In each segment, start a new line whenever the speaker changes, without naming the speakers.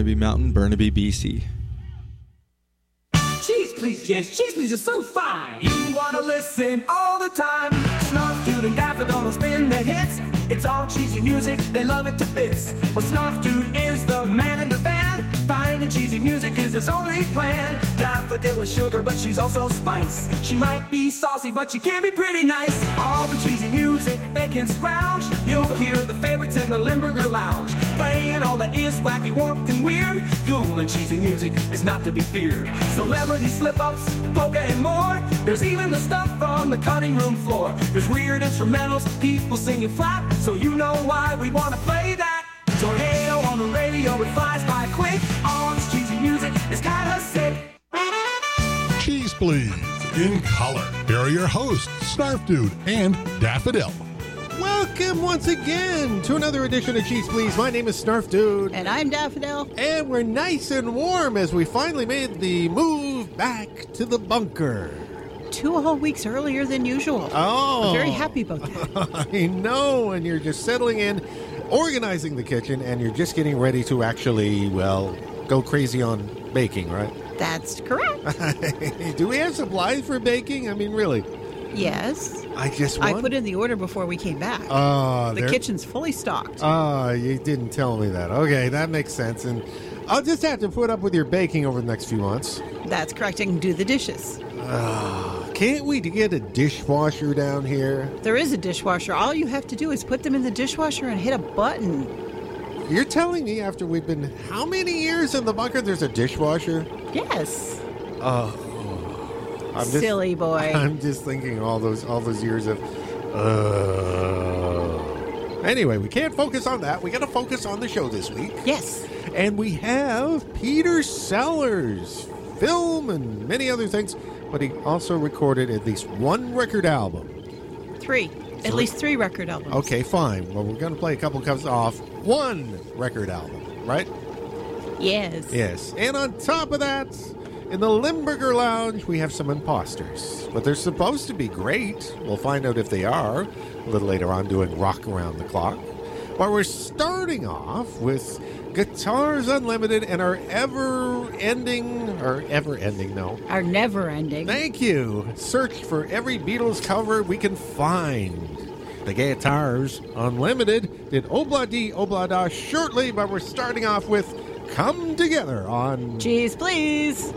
Burnaby Mountain, Burnaby, BC.
Cheese please, yes, cheese please is so fine. You wanna listen all the time. Snarf Dude and Daffodil will spin their hits. It's all cheesy music, they love it to bits. Well, Snarf Dude is the man in the band. Finding cheesy music is his only plan. Daffodil is sugar, but she's also spice. She might be saucy, but she can be pretty nice. All the cheesy music they can scrounge. You'll hear the favorites in the Limburger Lounge. Playing all that is wacky, warped, and weird. Cool and cheesy music is not to be feared. Celebrity slip-ups, polka, and more. There's even the stuff on the cutting room floor. There's weird instrumentals, people singing flat. So you know why we want to play that. Tornado on the radio, it flies by quick. All this cheesy music is kinda sick.
Cheese Please, in color. Here are your hosts, Snarf Dude and Daffodil.
Welcome once again to another edition of Cheese Please. My name is Snarf Dude.
And I'm Daffodil.
And we're nice and warm as we finally made the move back to the bunker.
2 whole weeks earlier than usual.
Oh.
I'm very happy about that.
I know, and you're just settling in, organizing the kitchen, and you're just getting ready to actually, well, go crazy on baking, right?
That's correct.
Do we have supplies for baking? I mean, really?
Yes.
I
put in the order before we came back. The kitchen's fully stocked.
You didn't tell me that. Okay, that makes sense. And I'll just have to put up with your baking over the next few months.
That's correct. I can do the dishes.
Can't we get a dishwasher down here?
There is a dishwasher. All you have to do is put them in the dishwasher and hit a button.
You're telling me after we've been how many years in the bunker there's a dishwasher?
Yes.
Silly
boy.
I'm just thinking all those years of Anyway, we can't focus on that. We got to focus on the show this week.
Yes.
And we have Peter Sellers, film and many other things, but he also recorded at least one record album.
At least three record albums.
Okay, fine. Well, we're going to play a couple cuts off one record album, right?
Yes.
Yes. And on top of that, in the Limburger Lounge, we have some imposters. But they're supposed to be great. We'll find out if they are a little later on doing Rock Around the Clock. But we're starting off with Guitars Unlimited and our
Our never-ending.
Thank you. Search for every Beatles cover we can find. The Guitars Unlimited did Obla Di Obla Da shortly, but we're starting off with Come Together on
Cheese Please.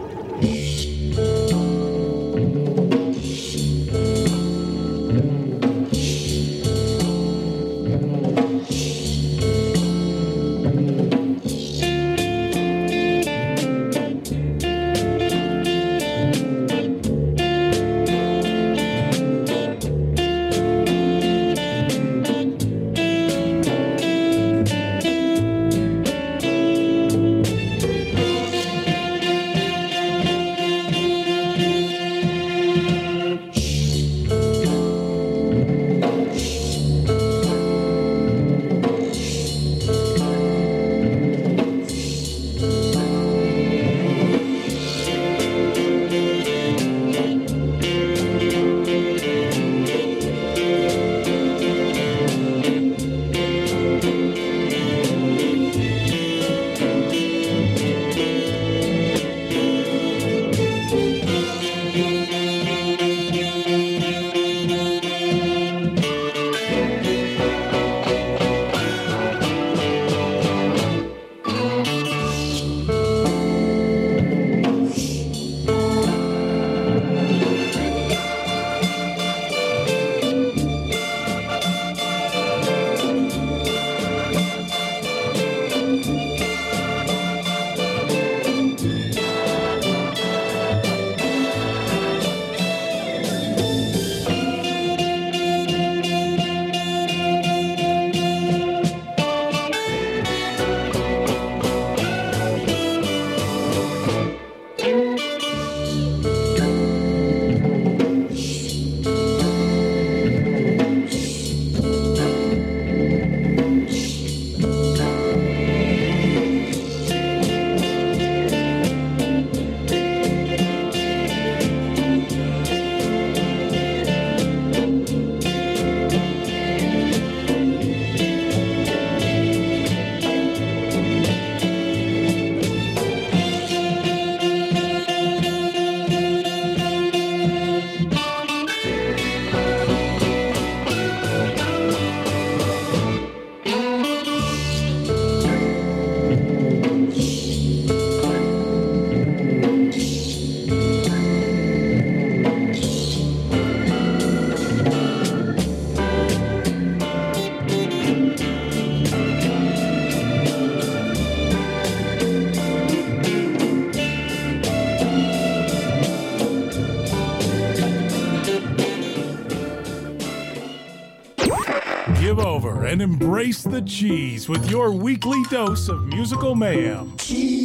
and embrace the cheese with your weekly dose of musical mayhem.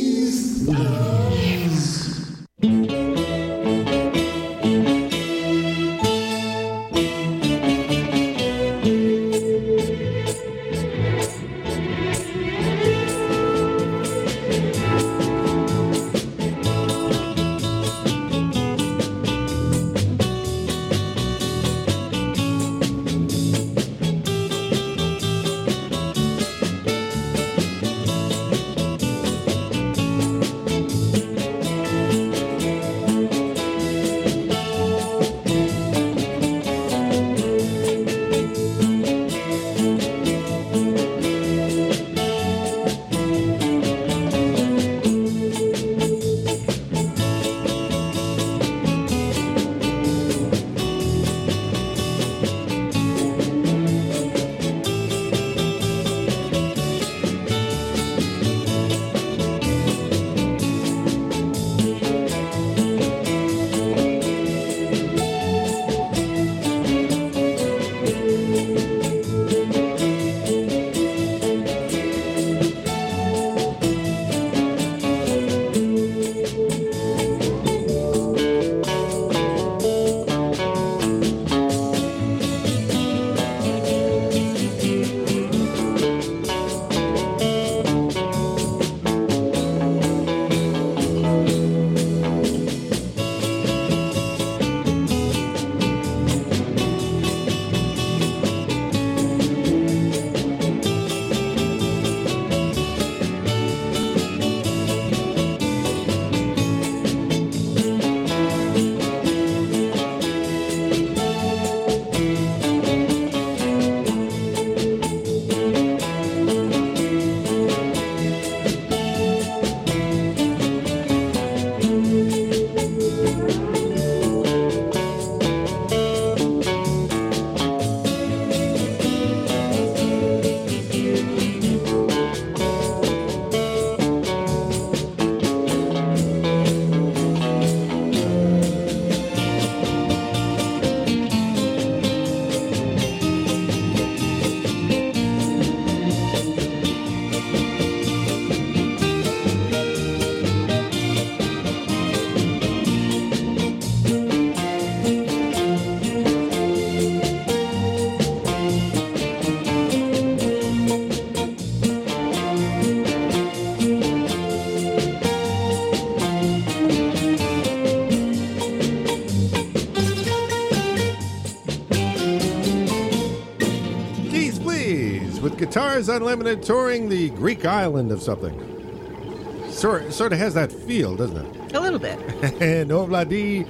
Guitars Unlimited touring the Greek island of something. Sort of has that feel, doesn't it?
A little bit.
And Obladi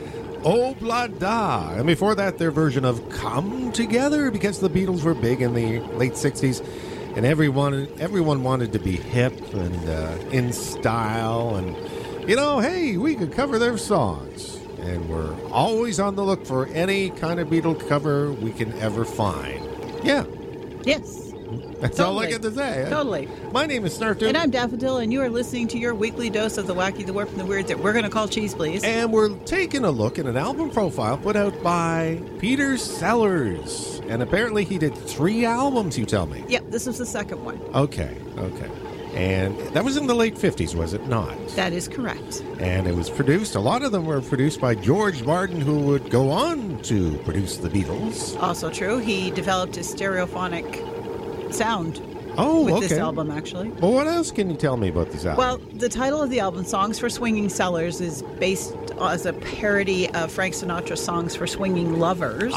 Oblada. And before that, their version of Come Together, because the Beatles were big in the late 60s. And everyone wanted to be hip and in style. And, you know, hey, we could cover their songs. And we're always on the look for any kind of Beatle cover we can ever find. Yeah.
Yes.
That's
totally.
all I get to say.
Totally.
My name is Snarf Dude.
And I'm Daffodil, and you are listening to your weekly dose of the wacky, the warped, and the weird that we're going to call Cheese Please.
And we're taking a look at an album profile put out by Peter Sellers. And apparently he did 3 albums, you tell me.
Yep, this was the second one.
Okay. And that was in the late 50s, was it not?
That is correct.
And it was produced, a lot of them were produced by George Martin, who would go on to produce the Beatles.
Also true. He developed his stereophonic sound with this album, actually.
Well, what else can you tell me about this album?
Well, the title of the album, Songs for Swinging Sellers, is based as a parody of Frank Sinatra's Songs for Swinging Lovers.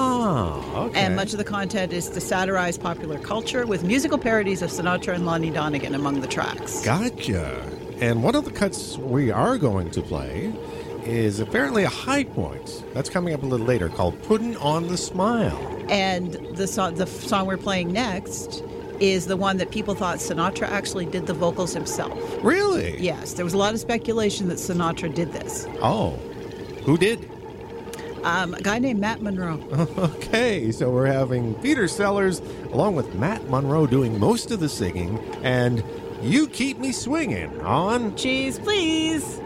Okay.
And much of the content is to satirize popular culture with musical parodies of Sinatra and Lonnie Donegan among the tracks.
Gotcha. And one of the cuts we are going to play is apparently a high point. That's coming up a little later, called Puttin' on the Smile.
And the song we're playing next is the one that people thought Sinatra actually did the vocals himself.
Really?
Yes. There was a lot of speculation that Sinatra did this.
Oh. Who did?
A guy named Matt Monro.
Okay, so we're having Peter Sellers along with Matt Monro doing most of the singing, and You Keep Me Swinging on
Cheese Please.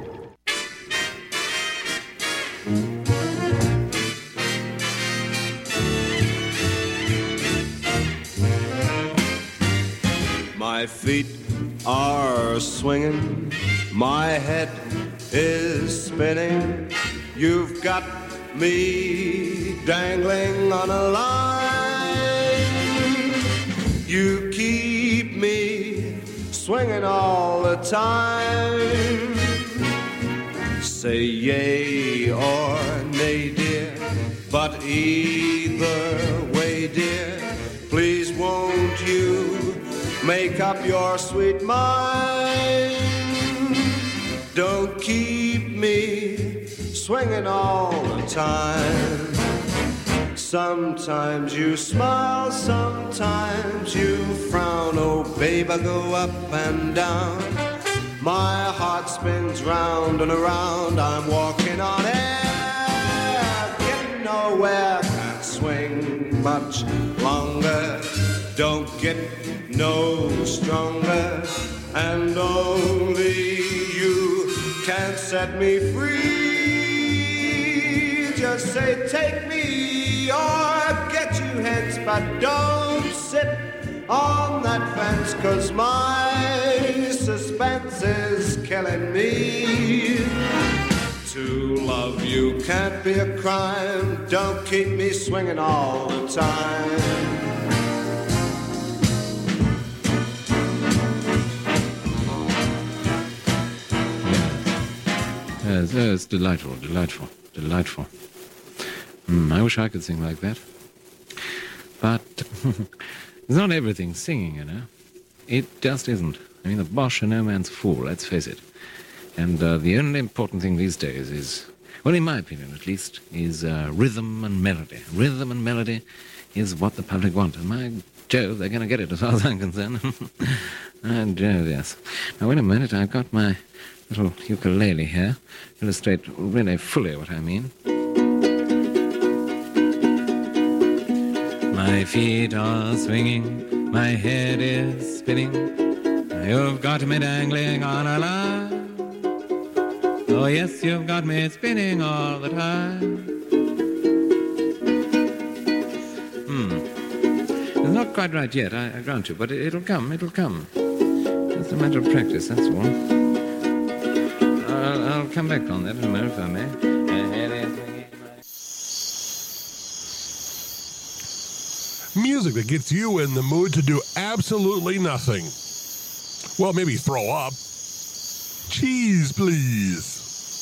feet are swinging, my head is spinning. You've got me dangling on a line. You keep me swinging all the time. Say yay or nay, dear, but either way, dear, please won't you make up your sweet mind. Don't keep me swinging all the time. Sometimes you smile, sometimes you frown. Oh, babe, I go up and down. My heart spins round and around. I'm walking on air, getting nowhere. Can't swing much longer. Don't get no stronger. And only you can set me free. Just say take me or get you hence, but don't sit on that fence, 'cause my suspense is killing me. To love you can't be a crime. Don't keep me swinging all the time.
It's delightful, delightful, delightful. I wish I could sing like that. But it's not everything singing, you know. It just isn't. I mean, the Bosch are no man's fool, let's face it. And the only important thing these days is, well, in my opinion at least, is rhythm and melody. Rhythm and melody is what the public want. And my Jove, they're going to get it as far as I'm concerned. And Jove, yes. Now, wait a minute, I've got my little ukulele here. Illustrate really fully what I mean. My feet are swinging, my head is spinning. You've got me dangling on a line. Oh yes, you've got me spinning all the time. It's not quite right yet, I grant you, but it'll come, it'll come. It's a matter of practice, that's all. I'll come back on that in a minute, if I may.
Music that gets you in the mood to do absolutely nothing. Well, maybe throw up. Cheese, please.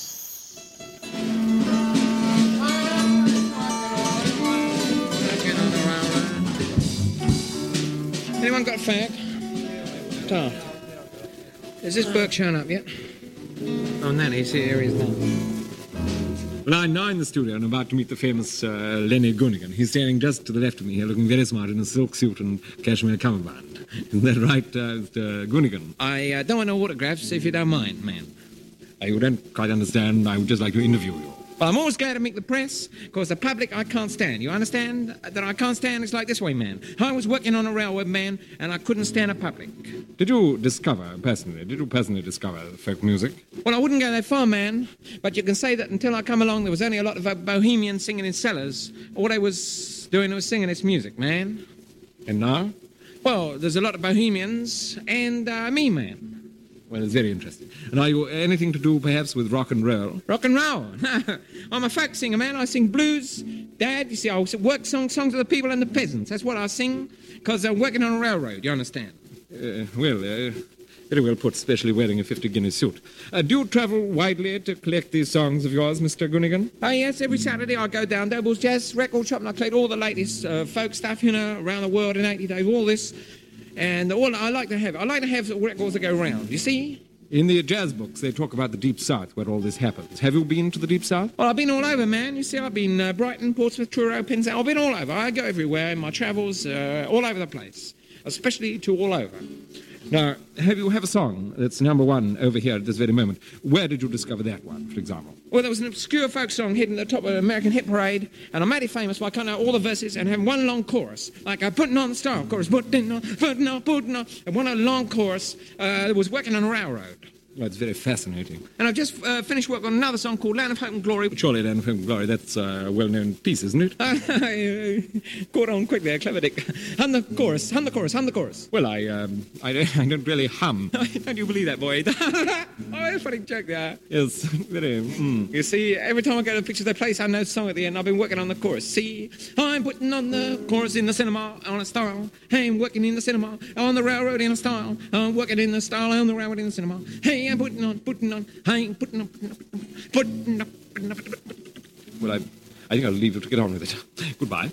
Anyone got a fag? Tar. Is this Burke shown up yet? Oh, no, he's here, he's now. Well, I'm now in the studio and about to meet the famous Lenny Gunnigan. He's standing just to the left of me here, looking very smart in a silk suit and cashmere cummerbund. Isn't that right, Mr. Gunnigan? I don't want no autographs, if you don't mind, man. You don't quite understand. I would just like to interview you. Well, I'm always glad to meet the press, because the public I can't stand. You understand that I can't stand? It's like this way, man. I was working on a railway, man, and I couldn't stand the public. Did you personally discover folk music? Well, I wouldn't go that far, man, but you can say that until I come along, there was only a lot of bohemians singing in cellars. All they was doing was singing this music, man. And now? Well, there's a lot of bohemians and me, man. Well, it's very interesting. And are you anything to do, perhaps, with rock and roll? Rock and roll? I'm a folk singer, man. I sing blues. Dad, you see, I work songs of the people and the peasants. That's what I sing, because I'm working on a railroad, you understand? Very well put, especially wearing a 50-guinea suit. Do you travel widely to collect these songs of yours, Mr. Gunnigan? Oh, yes, every Saturday I go down Doble's Jazz Record Shop and I collect all the latest folk stuff, you know, around the world in 80 days, all this. And all I like to have records that go round, you see? In the jazz books, they talk about the Deep South, where all this happens. Have you been to the Deep South? Well, I've been all over, man. You see, I've been Brighton, Portsmouth, Truro, Penzance. I've been all over. I go everywhere in my travels, all over the place, especially to all over. Now, you have a song that's number one over here at this very moment. Where did you discover that one, for example? Well, there was an obscure folk song hitting the top of the American Hit Parade, and I made it famous by cutting out all the verses and having one long chorus, like putting on the style chorus, putting on, and one long chorus that was working on a railroad. Well, it's very fascinating. And I've just finished work on another song called Land of Hope and Glory. Surely Land of Hope and Glory, that's a well-known piece, isn't it? Caught on quick there, clever Dick. Hum the chorus, hum the chorus, hum the chorus. Well, I don't really hum. Don't you believe that, boy? Oh, that's a funny joke there. Yes, very. You see, every time I go to picture the place, I know the song at the end. I've been working on the chorus. See, I'm putting on the chorus in the cinema on a style. Hey, I'm working in the cinema on the railroad in a style. I'm working in the style on the railroad in the cinema. Hey, I'm putting on. I'm putting on. Well, I think I'll leave you to get on with it. Goodbye.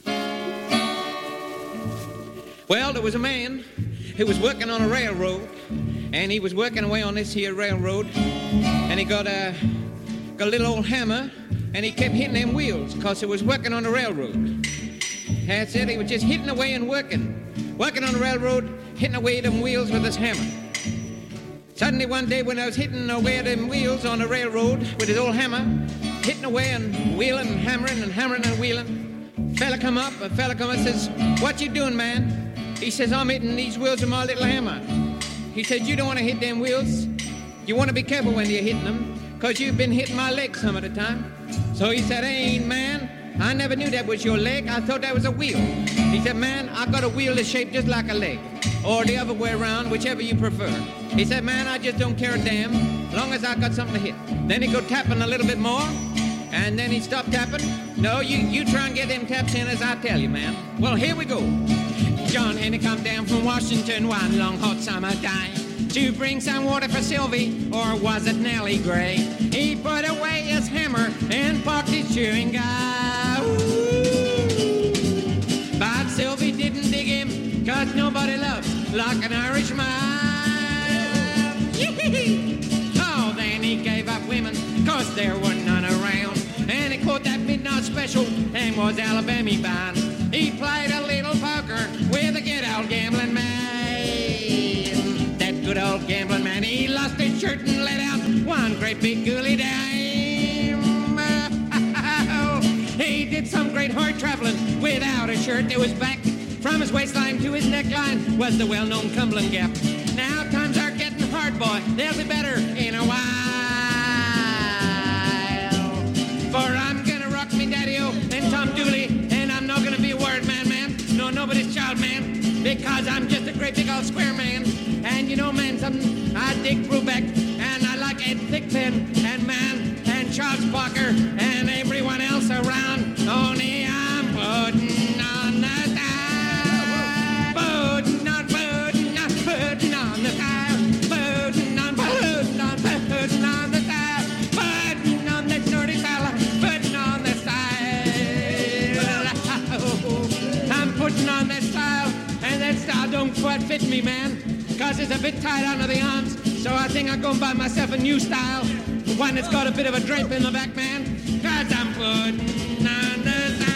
Well, there was a man who was working on a railroad, and he was working away on this here railroad, and he got a little old hammer, and he kept hitting them wheels, because he was working on the railroad. That's it, he was just hitting away and working on the railroad, hitting away them wheels with his hammer. Suddenly one day when I was hitting away them wheels on the railroad with his old hammer, hitting away and wheeling and hammering and wheeling, a fella come up and says, "What you doing, man?" He says, "I'm hitting these wheels with my little hammer." He said, "You don't want to hit them wheels. You want to be careful when you're hitting them, because you've been hitting my leg some of the time." So he said, "Hey, man, I never knew that was your leg. I thought that was a wheel." He said, "Man, I got a wheel that's shaped just like a leg, or the other way around, whichever you prefer." He said, "Man, I just don't care a damn, as long as I got something to hit." Then he go tapping a little bit more, and then he stopped tapping. "No, you try and get them taps in as I tell you, man." Well, here we go. John Henry come down from Washington one long hot summer day to bring some water for Sylvie, or was it Nellie Gray? He put away his hammer and parked his chewing gum. But Sylvie didn't dig him, 'cause nobody loves like an Irishman. Oh, then he gave up women, 'cause there were none around. And he caught that midnight special and was Alabama bound. He played a little poker with a good old gambling man. That good old gambling man, he lost his shirt and let out one great big gooly dime. He did some great hard traveling without a shirt that was back. From his waistline to his neckline was the well-known Cumberland Gap. Now times are getting hard, boy. They'll be better in a while. For I'm gonna rock me daddy-o and Tom Dooley, and I'm not gonna be a word man. No, nobody's child, man, because I'm just a great big old square man. And you know, man, something, I dig Brubeck, and I like Ed Thigpen, and man, and Charles Parker, and everyone else around. Only I'm putting on the style, putting on the style, putting on the style, putting on that dirty style, putting on the style. I'm putting on that style, and that style don't quite fit me, man, 'cause it's a bit tight under the arms. So I think I'll go and buy myself a new style, one that's got a bit of a drape in the back, man, 'cause I'm putting on the style.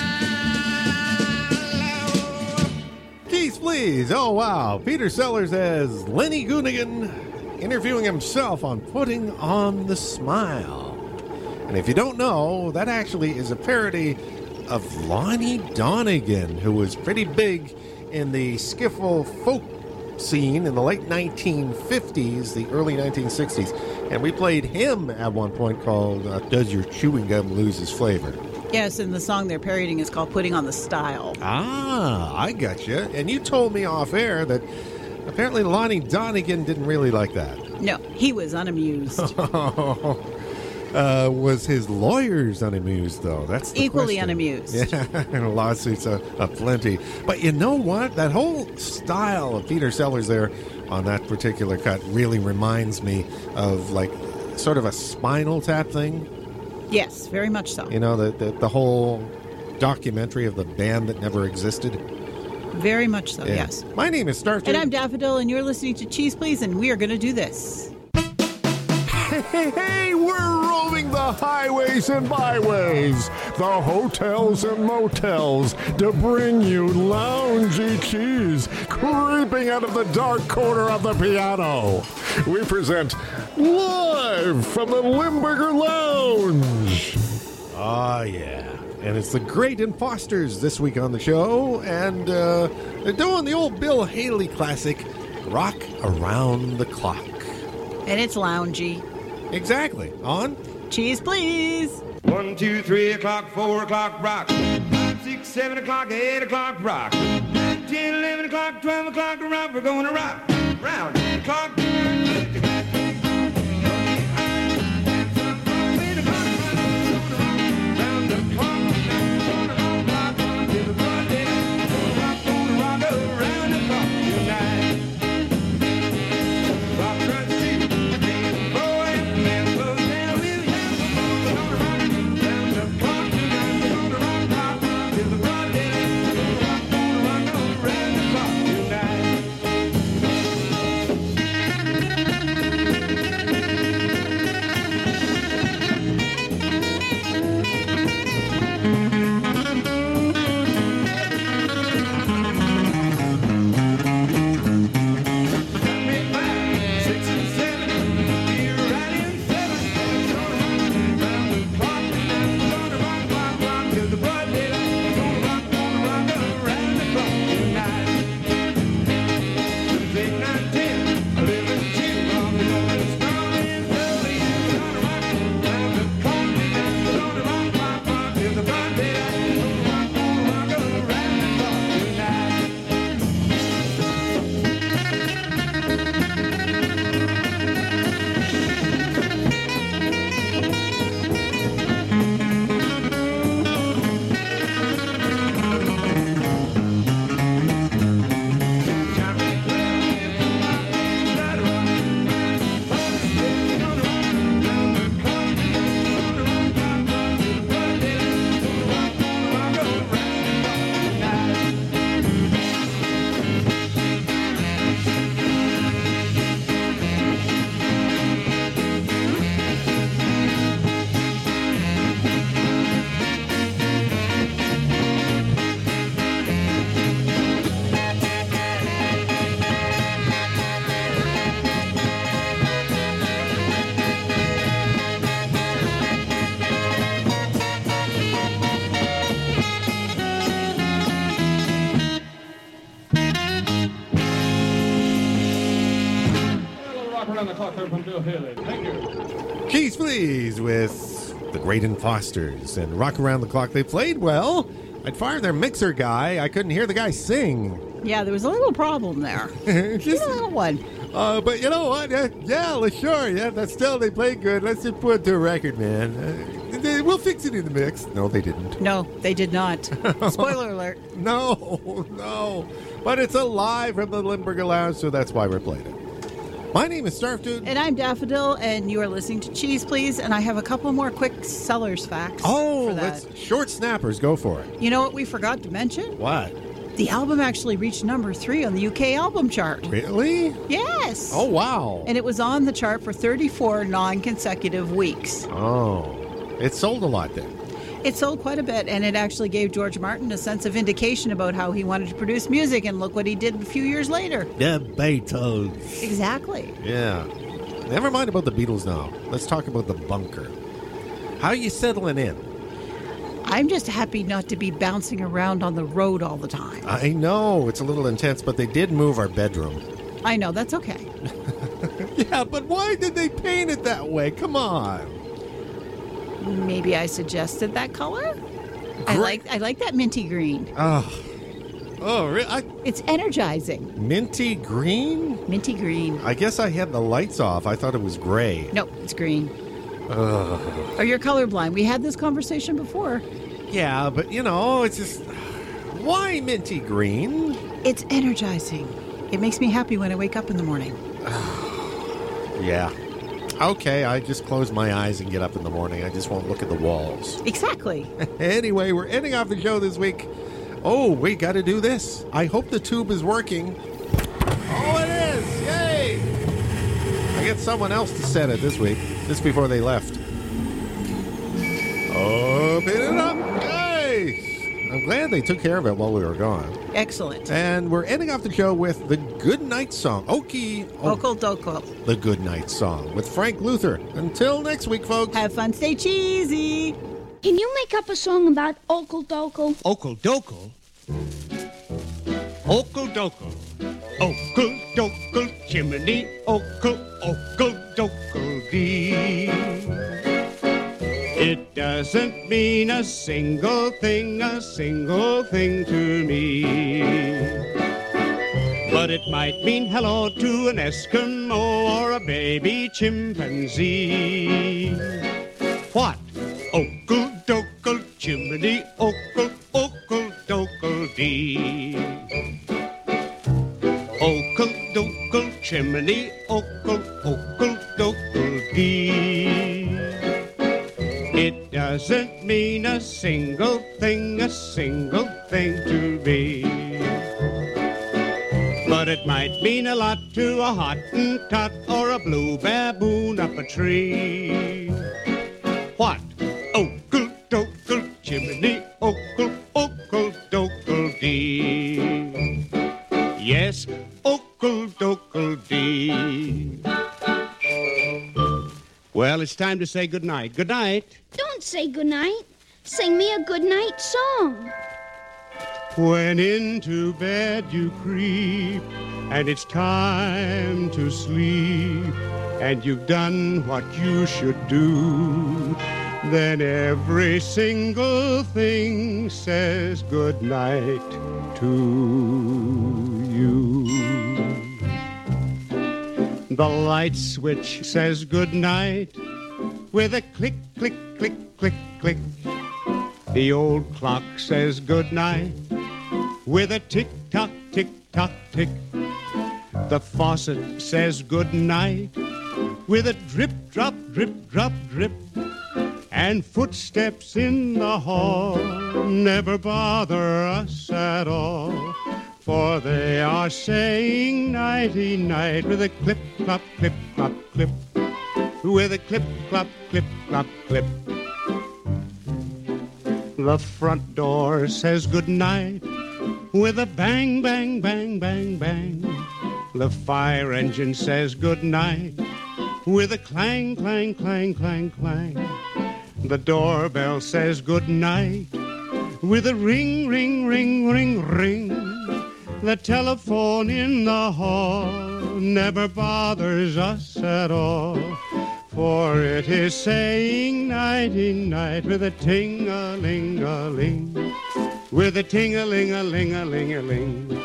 Keith, please. Oh, wow. Peter Sellers as Lenny Goonigan interviewing himself on Putting on the Smile. And if you don't know, that actually is a parody of Lonnie Donegan, who was pretty big in the skiffle folk scene in the late 1950s, the early 1960s. And we played him at one point called Does Your Chewing Gum Lose Its Flavor?
Yes, and the song they're parodying is called Putting on the Style.
Ah, I gotcha. And you told me off air that apparently Lonnie Donegan didn't really like that.
No, he was unamused.
Was his lawyers unamused, though? That's the
Equally
question.
unamused.
Yeah, and lawsuits aplenty. But you know what? That whole style of Peter Sellers there on that particular cut really reminds me of, like, sort of a Spinal Tap thing.
Yes, very much so.
You know, the whole documentary of the band that never existed.
Very much so,
Yeah.
yes.
My name is Star Trek.
And I'm Daffodil, and you're listening to Cheese Please, and we are going to do this.
Hey, we're roaming the highways and byways, the hotels and motels, to bring you loungy cheese creeping out of the dark corner of the piano. We present live from the Limburger Lounge.
Oh, yeah. And it's the Great Imposters this week on the show, and they're doing the old Bill Haley classic, Rock Around the Clock.
And it's loungy.
Exactly. On?
Cheese, please.
1, 2, 3 o'clock, 4 o'clock, rock. 5, 6, 7 o'clock, 8 o'clock, rock. 9, 10, 11 o'clock, 12 o'clock, rock. We're going to rock. Round the clock.
Cheese, please, with the Great Imposters and Rock Around the Clock. They played well. I'd fired their mixer guy. I couldn't hear the guy sing.
Yeah, there was a little problem there. Just a little one.
But you know what? Yeah, sure. Yeah, that's still, they played good. Let's just put it to a record, man. We'll fix it in the mix. No, they didn't.
No, they did not. Spoiler alert.
No. But it's a live from the Limburger Lounge, so that's why we're playing it. My name is Starf Dude.
And I'm Daffodil, and you are listening to Cheese, Please. And I have a couple more quick sellers facts.
Oh,
for that.
let's short snappers. Go for it.
You know what we forgot to mention?
What?
The album actually reached number 3 on the UK album chart.
Really?
Yes.
Oh, wow.
And it was on the chart for 34 non-consecutive weeks.
Oh, it sold a lot then.
It sold quite a bit, and it actually gave George Martin a sense of vindication about how he wanted to produce music, and look what he did a few years later.
The Beatles.
Exactly.
Yeah. Never mind about the Beatles now. Let's talk about the bunker. How are you settling in?
I'm just happy not to be bouncing around on the road all the time.
I know, it's a little intense, but they did move our bedroom.
I know, that's okay.
Yeah, but why did they paint it that way? Come on.
Maybe I suggested that color? I like that minty green.
Oh, really?
It's energizing.
Minty green?
Minty green.
I guess I had the lights off. I thought it was gray.
No, it's green. Or you're colorblind. We had this conversation before.
Yeah, but it's just... Why minty green?
It's energizing. It makes me happy when I wake up in the morning.
Yeah. Okay, I just close my eyes and get up in the morning. I just won't look at the walls.
Exactly.
Anyway, we're ending off the show this week. Oh, we got to do this. I hope the tube is working. Oh, it is! Yay! I get someone else to set it this week, just before they left. Open it up! Yay! I'm glad they took care of it while we were gone.
Excellent.
And we're ending off the show with the Good Night Song.
Okal Dokal.
The Good Night Song with Frank Luther. Until next week, folks.
Have fun, stay cheesy.
Can you make up a song about Okal Dokal?
Okal Dokal? Okal Dokal.
Ogle dogle chimney, ogle dogle dee. It doesn't mean a single thing to me. But it might mean hello to an Eskimo or a baby chimpanzee. What? Ogle dogle chimney, ogle dogle dee. Ogle dogle chimney, ogle dogle dee. It doesn't mean a single thing to me. But it might mean a lot to a Hottentot or a blue baboon up a tree. What? Ogle dogle chimney, ogle dogle dee. Yes, ogle dogle dee. Well, it's time to say good night. Good night.
Don't say goodnight. Sing me a goodnight song.
When into bed you creep, and it's time to sleep, and you've done what you should do, then every single thing says good night to you. The light switch says good night with a click, click, click, click, click. The old clock says good night with a tick-tock, tick-tock, tick. The faucet says good night with a drip, drop, drip, drop, drip. And footsteps in the hall never bother us at all, for they are saying nighty-night with a clip-clop, clip-clop, clip. With a clip-clop, clip-clop, clip. The front door says good night with a bang, bang, bang, bang, bang. The fire engine says good night with a clang, clang, clang, clang, clang. The doorbell says good night with a ring, ring, ring, ring, ring. The telephone in the hall never bothers us at all, for it is saying nighty-night with a ting-a-ling-a-ling, with a ting-a-ling-a-ling-a-ling-a-ling.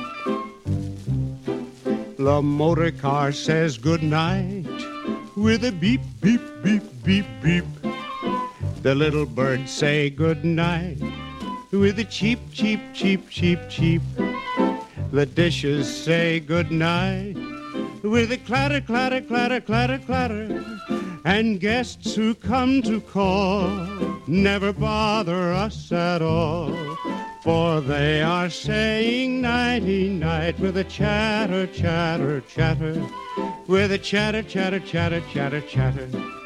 The motor car says good night with a beep, beep, beep, beep, beep. The little birds say good night with a cheep, cheep, cheep, cheep, cheep. The dishes say good night with a clatter, clatter, clatter, clatter, clatter. And guests who come to call never bother us at all, for they are saying nighty-night with a chatter, chatter, chatter, with a chatter, chatter, chatter, chatter, chatter.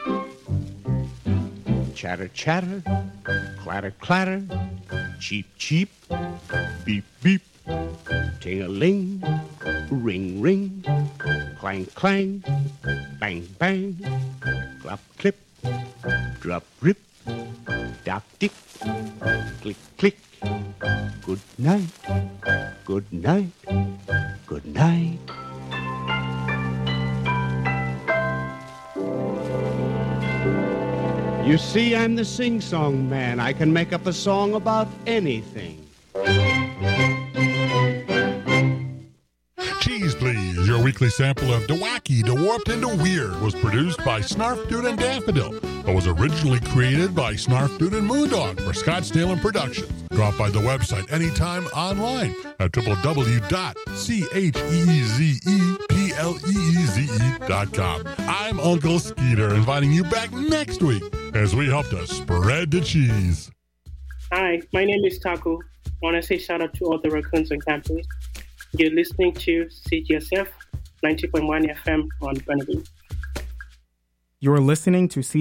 Chatter, chatter, clatter, clatter, cheep, cheep, beep, beep, ting-a-ling, ring, ring, clang, clang, bang, bang, clap, clip, drop, rip, dock, dick, click, click, good night, good night, good night. You see, I'm the sing-song man. I can make up a song about anything.
Cheese Please, your weekly sample of DeWacky, DeWarped, and DeWeird was produced by Snarf Dude and Daffodil, but was originally created by Snarf Dude and Moondog for Scottsdale and Productions. Drop by the website anytime online at www.cheezepleeze.com. I'm Uncle Skeeter, inviting you back next week as we help to spread the cheese.
Hi, my name is Taco. I want to say shout out to all the raccoons on campus. You're listening to CGSF 90.1 FM on Burnaby.
You're listening to